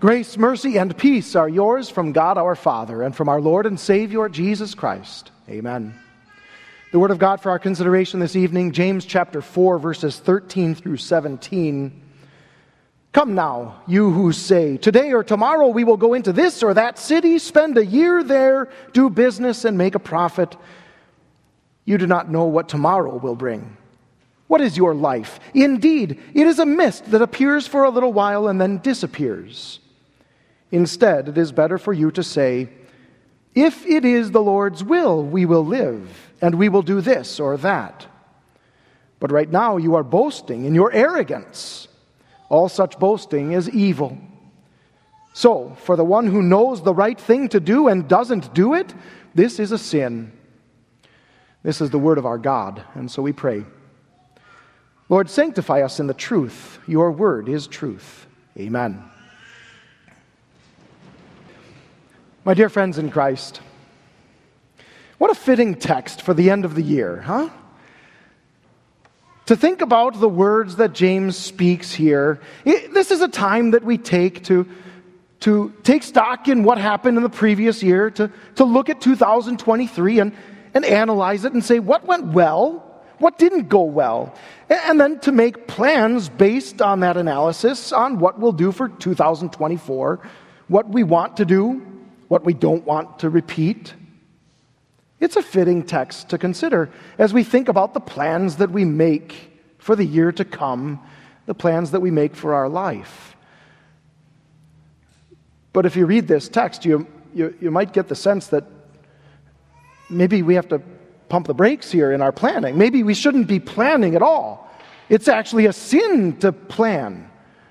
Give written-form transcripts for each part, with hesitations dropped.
Grace, mercy, and peace are yours from God our Father and from our Lord and Savior Jesus Christ. Amen. The Word of God for our consideration this evening, James chapter 4, verses 13 through 17. Come now, you who say, today or tomorrow we will go into this or that city, spend a year there, do business, and make a profit. You do not know what tomorrow will bring. What is your life? Indeed, it is a mist that appears for a little while and then disappears. Instead, it is better for you to say, if it is the Lord's will, we will live, and we will do this or that. But right now you are boasting in your arrogance. All such boasting is evil. So, for the one who knows the right thing to do and doesn't do it, this is a sin. This is the word of our God, and so we pray. Lord, sanctify us in the truth. Your word is truth. Amen. My dear friends in Christ, what a fitting text for the end of the year, huh? To think about the words that James speaks here. This is a time that we take to take stock in what happened in the previous year, to look at 2023 and analyze it and say what went well, what didn't go well, and then to make plans based on that analysis on what we'll do for 2024, what we want to do, what we don't want to repeat. It's a fitting text to consider as we think about the plans that we make for the year to come, the plans that we make for our life. But if you read this text, you might get the sense that maybe we have to pump the brakes here in our planning. Maybe we shouldn't be planning at all. It's actually a sin to plan.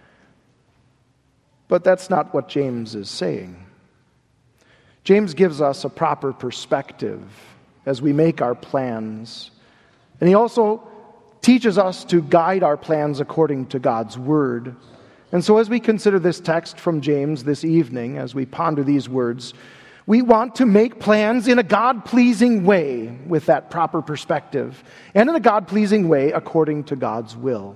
But that's not what James is saying. James gives us a proper perspective as we make our plans. And he also teaches us to guide our plans according to God's word. And so as we consider this text from James this evening, as we ponder these words, we want to make plans in a God-pleasing way with that proper perspective, and in a God-pleasing way according to God's will.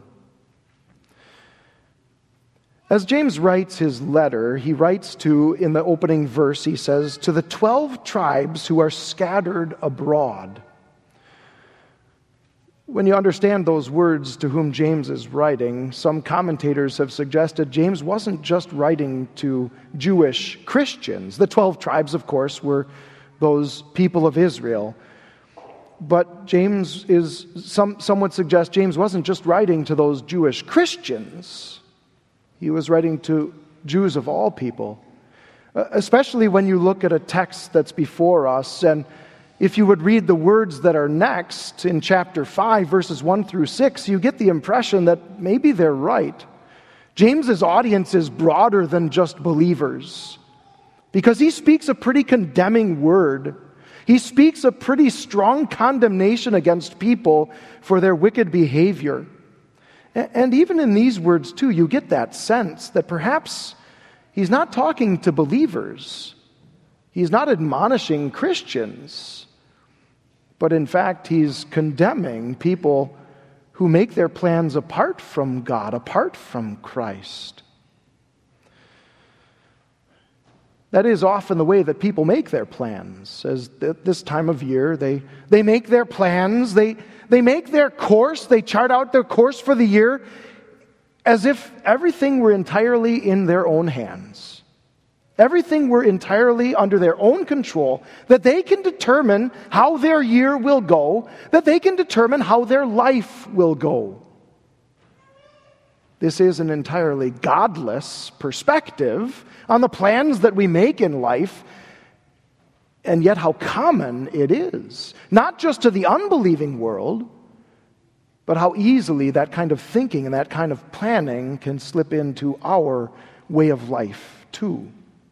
As James writes his letter, he writes in the opening verse, he says, to the 12 tribes who are scattered abroad. When you understand those words to whom James is writing, some commentators have suggested James wasn't just writing to Jewish Christians. The 12 tribes, of course, were those people of Israel. But some would suggest James wasn't just writing to those Jewish Christians. He was writing to Jews of all people, especially when you look at a text that's before us. And if you would read the words that are next in chapter 5, verses 1 through 6, you get the impression that maybe they're right. James's audience is broader than just believers, because he speaks a pretty condemning word. He speaks a pretty strong condemnation against people for their wicked behavior. And even in these words, too, you get that sense that perhaps he's not talking to believers. He's not admonishing Christians. But in fact, he's condemning people who make their plans apart from God, apart from Christ. That is often the way that people make their plans. As at this time of year, they make their plans, they make their course, they chart out their course for the year as if everything were entirely in their own hands. Everything were entirely under their own control, that they can determine how their year will go, that they can determine how their life will go. This is an entirely godless perspective on the plans that we make in life, and yet how common it is. Not just to the unbelieving world, but how easily that kind of thinking and that kind of planning can slip into our way of life too.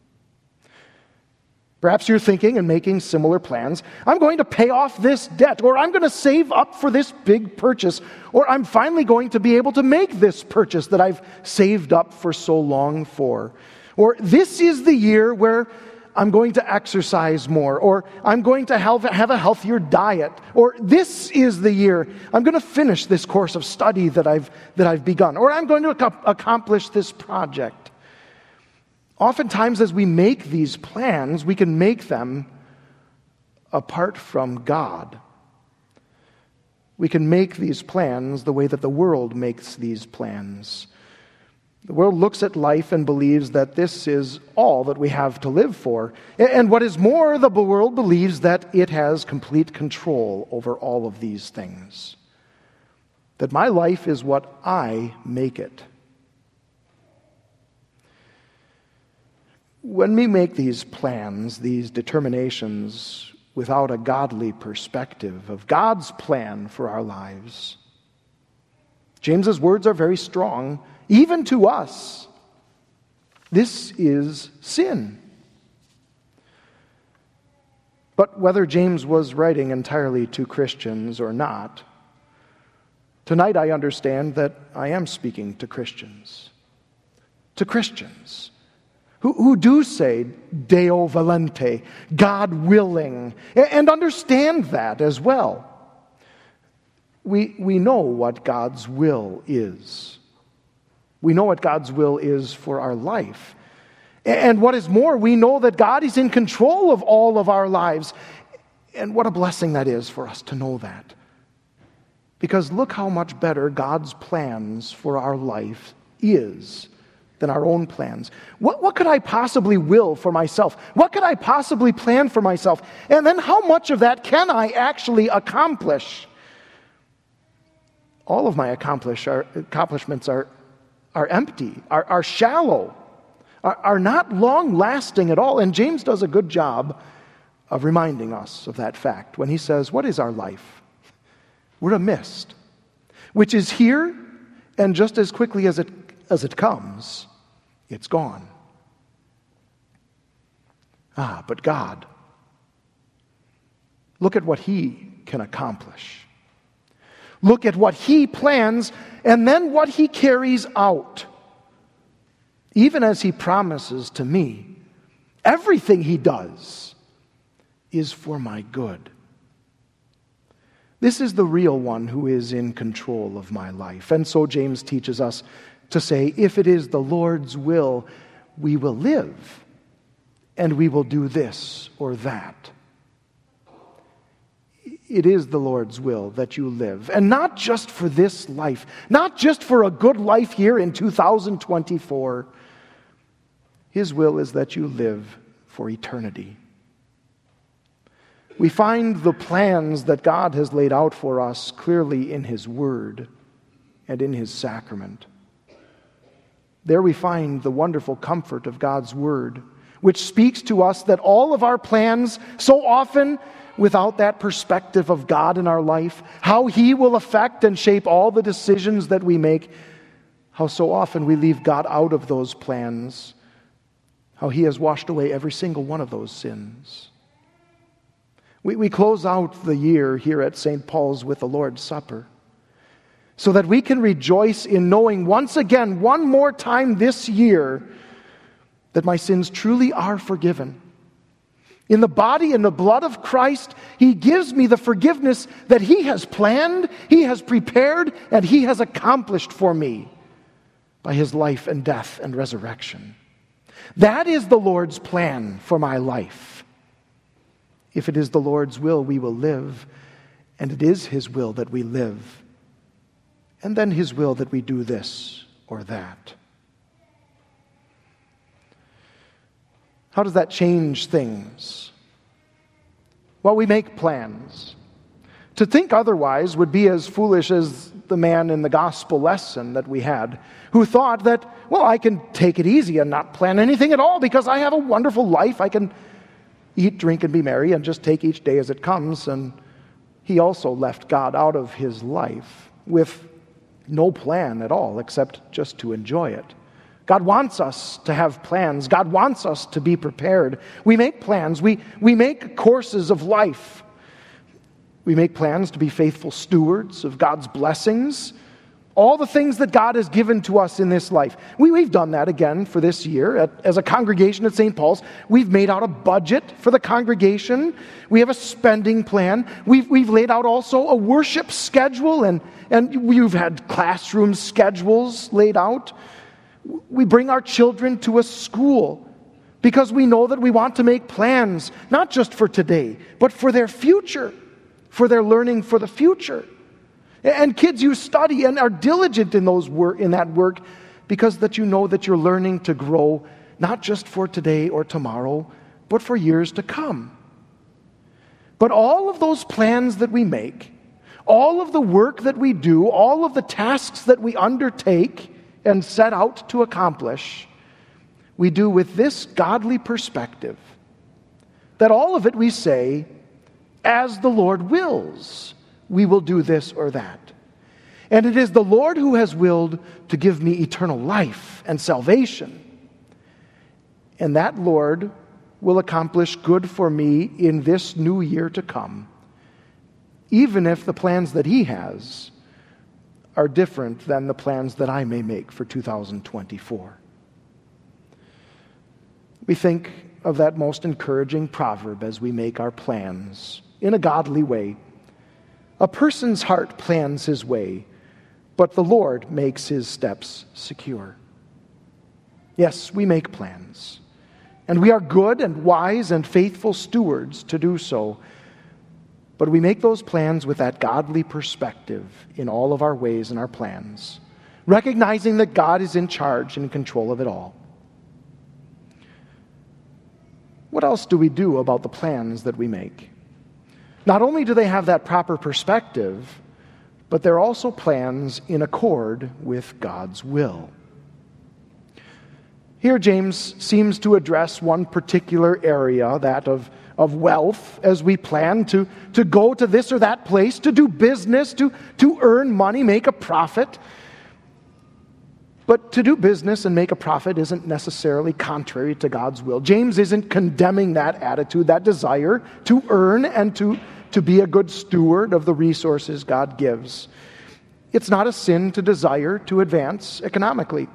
Perhaps you're thinking and making similar plans. I'm going to pay off this debt, or I'm going to save up for this big purchase, or I'm finally going to be able to make this purchase that I've saved up for so long for. Or this is the year where I'm going to exercise more, or I'm going to have a healthier diet, or this is the year I'm going to finish this course of study that I've begun, or I'm going to accomplish this project. Oftentimes, as we make these plans, we can make them apart from God. We can make these plans the way that the world makes these plans. The world looks at life and believes that this is all that we have to live for. And what is more, the world believes that it has complete control over all of these things. That my life is what I make it. When we make these plans, these determinations, without a godly perspective of God's plan for our lives, James's words are very strong, even to us. This is sin. But whether James was writing entirely to Christians or not, tonight I understand that I am speaking to Christians. To Christians who do say, Deo volente, God willing, and understand that as well. We know what God's will is. We know what God's will is for our life. And what is more, we know that God is in control of all of our lives. And what a blessing that is for us to know that. Because look how much better God's plans for our life is than our own plans. What could I possibly will for myself? What could I possibly plan for myself? And then how much of that can I actually accomplish? All of my accomplishments are empty, are shallow, are not long-lasting at all. And James does a good job of reminding us of that fact when he says, what is our life? We're a mist, which is here, and just as quickly as it comes, it's gone. But God, look at what He can accomplish. Look at what He plans, and then what He carries out. Even as He promises to me, everything He does is for my good. This is the real one who is in control of my life. And so James teaches us to say, if it is the Lord's will, we will live, and we will do this or that. It is the Lord's will that you live, and not just for this life, not just for a good life here in 2024. His will is that you live for eternity. We find the plans that God has laid out for us clearly in His Word and in His sacrament. There we find the wonderful comfort of God's Word, which speaks to us that all of our plans, so often without that perspective of God in our life, how He will affect and shape all the decisions that we make, how so often we leave God out of those plans, how He has washed away every single one of those sins. We close out the year here at St. Paul's with the Lord's Supper, so that we can rejoice in knowing once again, one more time this year, that my sins truly are forgiven. In the body and the blood of Christ, He gives me the forgiveness that He has planned, He has prepared, and He has accomplished for me by His life and death and resurrection. That is the Lord's plan for my life. If it is the Lord's will, we will live, and it is His will that we live, and then His will that we do this or that. How does that change things? Well, we make plans. To think otherwise would be as foolish as the man in the gospel lesson that we had, who thought that, well, I can take it easy and not plan anything at all because I have a wonderful life. I can eat, drink, and be merry and just take each day as it comes. And he also left God out of his life with no plan at all except just to enjoy it. God wants us to have plans. God wants us to be prepared. We make plans. We make courses of life. We make plans to be faithful stewards of God's blessings, all the things that God has given to us in this life. We've done that again for this year. As a congregation at St. Paul's, we've made out a budget for the congregation. We have a spending plan. We've laid out also a worship schedule, and you've had classroom schedules laid out. We bring our children to a school because we know that we want to make plans, not just for today, but for their future, for their learning for the future. And kids, you study and are diligent in that work because that you know that you're learning to grow, not just for today or tomorrow, but for years to come. But all of those plans that we make, all of the work that we do, all of the tasks that we undertake and set out to accomplish, we do with this godly perspective, that all of it we say, as the Lord wills, we will do this or that. And it is the Lord who has willed to give me eternal life and salvation. And that Lord will accomplish good for me in this new year to come, even if the plans that He has are different than the plans that I may make for 2024. We think of that most encouraging proverb as we make our plans in a godly way. A person's heart plans his way, but the Lord makes his steps secure. Yes, we make plans, and we are good and wise and faithful stewards to do so, but we make those plans with that godly perspective in all of our ways and our plans, recognizing that God is in charge and in control of it all. What else do we do about the plans that we make? Not only do they have that proper perspective, but they're also plans in accord with God's will. Here James seems to address one particular area, that of wealth, as we plan to go to this or that place, to do business, to earn money, make a profit. But to do business and make a profit isn't necessarily contrary to God's will. James isn't condemning that attitude, that desire to earn and to be a good steward of the resources God gives. It's not a sin to desire to advance economically.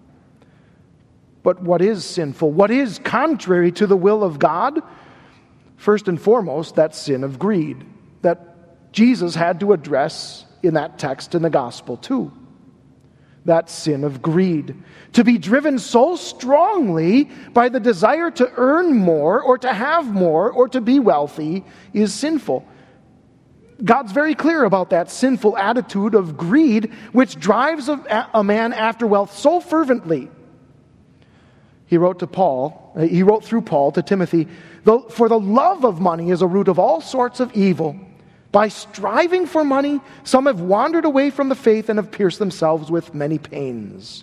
But what is sinful, what is contrary to the will of God? First and foremost, that sin of greed that Jesus had to address in that text in the gospel too. That sin of greed. To be driven so strongly by the desire to earn more or to have more or to be wealthy is sinful. God's very clear about that sinful attitude of greed which drives a man after wealth so fervently. He wrote through Paul to Timothy, "For the love of money is a root of all sorts of evil. By striving for money, some have wandered away from the faith and have pierced themselves with many pains."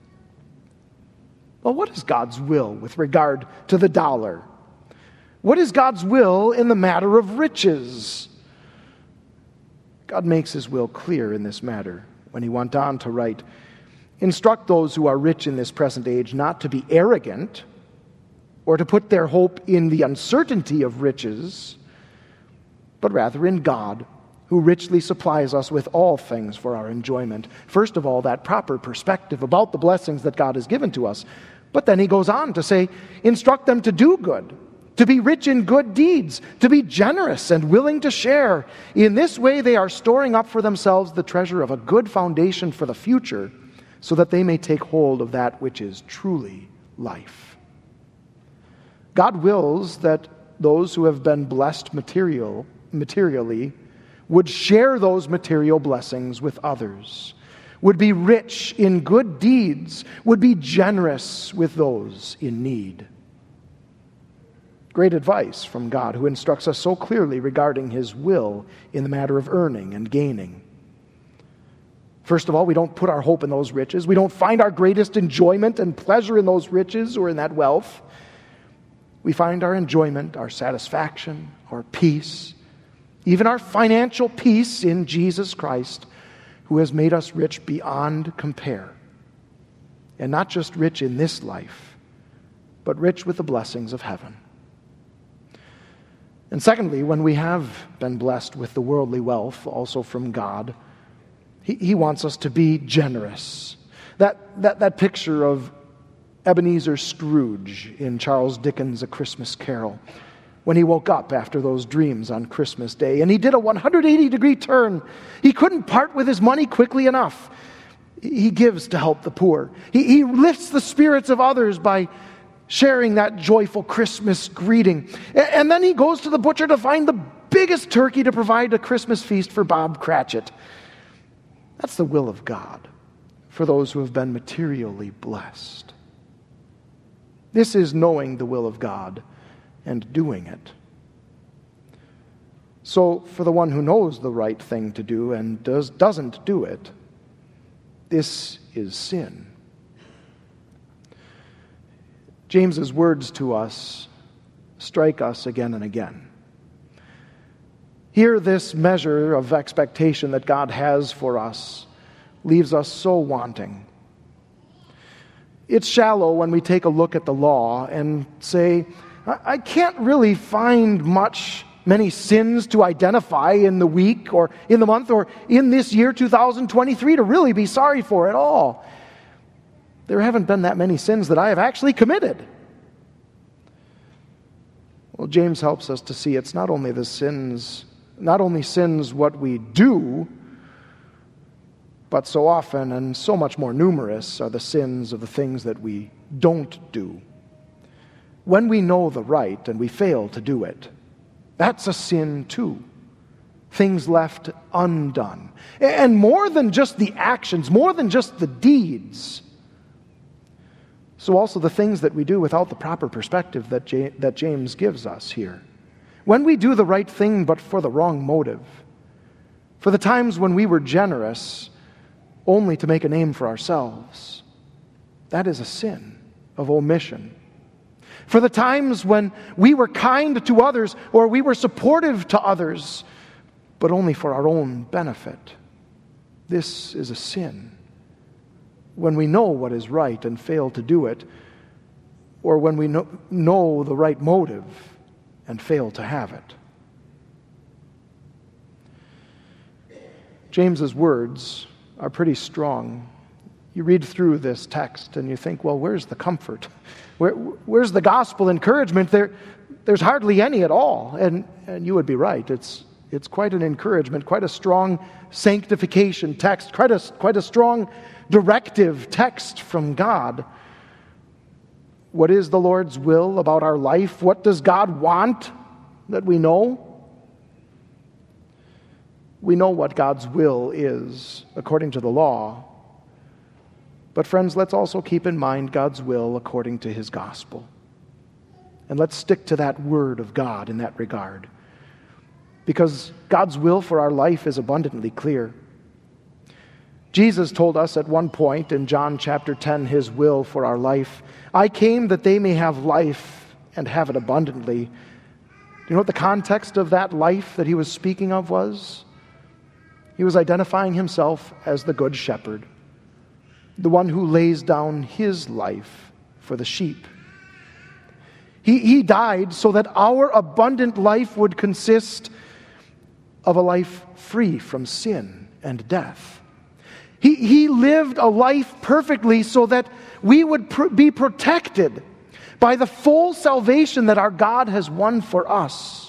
Well, what is God's will with regard to the dollar? What is God's will in the matter of riches? God makes His will clear in this matter when He went on to write, "Instruct those who are rich in this present age not to be arrogant or to put their hope in the uncertainty of riches, but rather in God, who richly supplies us with all things for our enjoyment." First of all, that proper perspective about the blessings that God has given to us. But then he goes on to say, instruct them to do good, to be rich in good deeds, to be generous and willing to share. In this way, they are storing up for themselves the treasure of a good foundation for the future, so that they may take hold of that which is truly life. God wills that those who have been blessed materially would share those material blessings with others, would be rich in good deeds, would be generous with those in need. Great advice from God, who instructs us so clearly regarding His will in the matter of earning and gaining. First of all, we don't put our hope in those riches. We don't find our greatest enjoyment and pleasure in those riches or in that wealth. We find our enjoyment, our satisfaction, our peace, even our financial peace in Jesus Christ, who has made us rich beyond compare. And not just rich in this life, but rich with the blessings of heaven. And secondly, when we have been blessed with the worldly wealth, also from God, He wants us to be generous. That picture of Ebenezer Scrooge in Charles Dickens' A Christmas Carol, when he woke up after those dreams on Christmas Day, and he did a 180-degree turn. He couldn't part with his money quickly enough. He gives to help the poor. He lifts the spirits of others by sharing that joyful Christmas greeting. And then he goes to the butcher to find the biggest turkey to provide a Christmas feast for Bob Cratchit. That's the will of God for those who have been materially blessed. This is knowing the will of God and doing it. So for the one who knows the right thing to do and doesn't do it, this is sin. James's words to us strike us again and again. Here, this measure of expectation that God has for us leaves us so wanting. It's shallow when we take a look at the law and say, I can't really find many sins to identify in the week or in the month or in this year 2023 to really be sorry for at all. There haven't been that many sins that I have actually committed. Well, James helps us to see it's not only sins what we do, but so often and so much more numerous are the sins of the things that we don't do. When we know the right and we fail to do it, that's a sin too. Things left undone. And more than just the actions, more than just the deeds, so also the things that we do without the proper perspective that James gives us here. When we do the right thing but for the wrong motive, for the times when we were generous only to make a name for ourselves, that is a sin of omission. For the times when we were kind to others or we were supportive to others, but only for our own benefit, this is a sin. When we know what is right and fail to do it, or when we know the right motive and fail to have it. James's words are pretty strong. You read through this text and you think, well, where's the comfort? Where's the gospel encouragement? There's hardly any at all. And you would be right. It's quite an encouragement, quite a strong sanctification text, quite a strong directive text from God. What is the Lord's will about our life? What does God want that we know? We know what God's will is according to the law. But friends, let's also keep in mind God's will according to His gospel. And let's stick to that word of God in that regard. Because God's will for our life is abundantly clear. Jesus told us at one point in John chapter 10 His will for our life. I came that they may have life and have it abundantly. Do you know what the context of that life that He was speaking of was? He was identifying Himself as the good shepherd, the one who lays down His life for the sheep. He died so that our abundant life would consist of a life free from sin and death. He lived a life perfectly so that we would be protected by the full salvation that our God has won for us.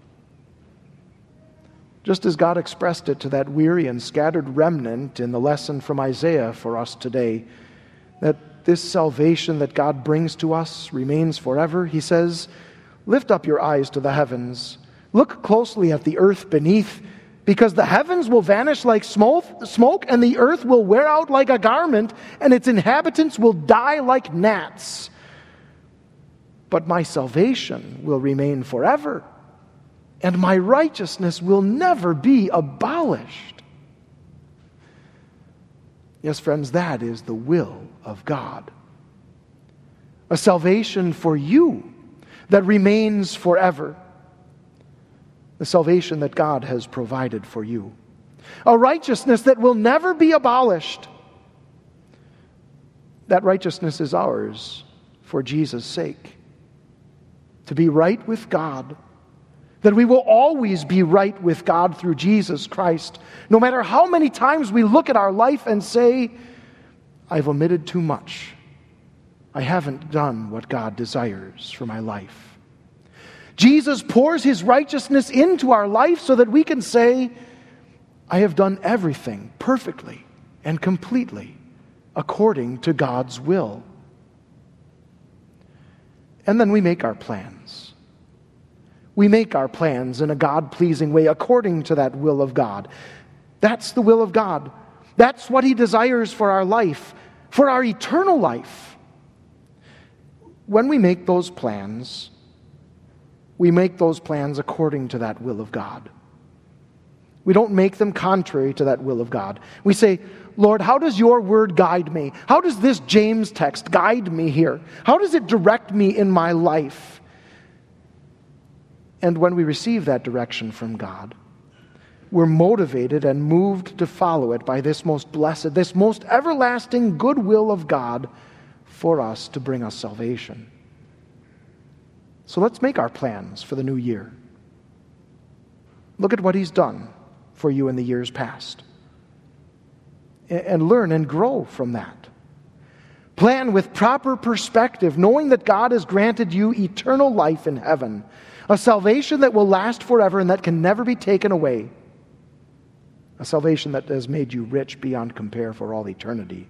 Just as God expressed it to that weary and scattered remnant in the lesson from Isaiah for us today, that this salvation that God brings to us remains forever. He says, lift up your eyes to the heavens. Look closely at the earth beneath, because the heavens will vanish like smoke, and the earth will wear out like a garment, and its inhabitants will die like gnats. But my salvation will remain forever, and my righteousness will never be abolished. Yes, friends, that is the will of God. A salvation for you that remains forever. The salvation that God has provided for you. A righteousness that will never be abolished. That righteousness is ours for Jesus' sake. To be right with God. That we will always be right with God through Jesus Christ. No matter how many times we look at our life and say, I've omitted too much. I haven't done what God desires for my life. Jesus pours His righteousness into our life so that we can say, I have done everything perfectly and completely according to God's will. And then we make our plans. We make our plans in a God-pleasing way according to that will of God. That's the will of God. That's what He desires for our life, for our eternal life. When we make those plans according to that will of God. We don't make them contrary to that will of God. We say, Lord, how does your word guide me? How does this James text guide me here? How does it direct me in my life? And when we receive that direction from God, we're motivated and moved to follow it by this most blessed, this most everlasting good will of God for us to bring us salvation. So let's make our plans for the new year. Look at what He's done for you in the years past. And learn and grow from that. Plan with proper perspective, knowing that God has granted you eternal life in heaven, a salvation that will last forever and that can never be taken away, a salvation that has made you rich beyond compare for all eternity.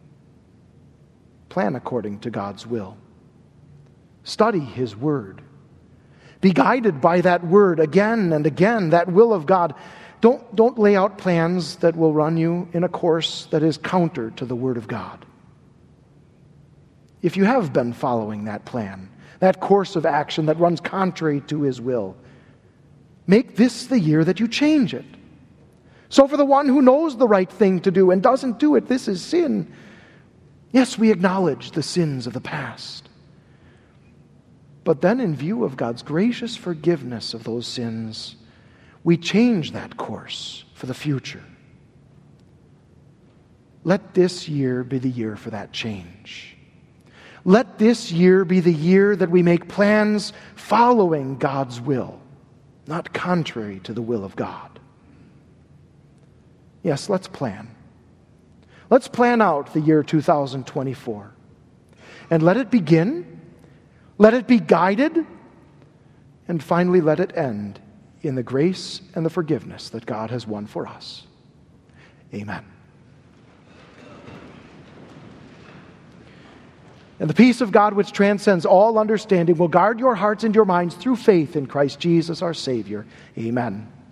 Plan according to God's will. Study His Word. Be guided by that Word again and again, that will of God. Don't lay out plans that will run you in a course that is counter to the Word of God. If you have been following that plan, that course of action that runs contrary to His will, make this the year that you change it. So for the one who knows the right thing to do and doesn't do it, this is sin. Yes, we acknowledge the sins of the past. But then in view of God's gracious forgiveness of those sins, we change that course for the future. Let this year be the year for that change. Let this year be the year that we make plans following God's will, not contrary to the will of God. Yes, let's plan. Let's plan out the year 2024. And let it begin, let it be guided, and finally let it end in the grace and the forgiveness that God has won for us. Amen. And the peace of God, which transcends all understanding, will guard your hearts and your minds through faith in Christ Jesus our Savior. Amen.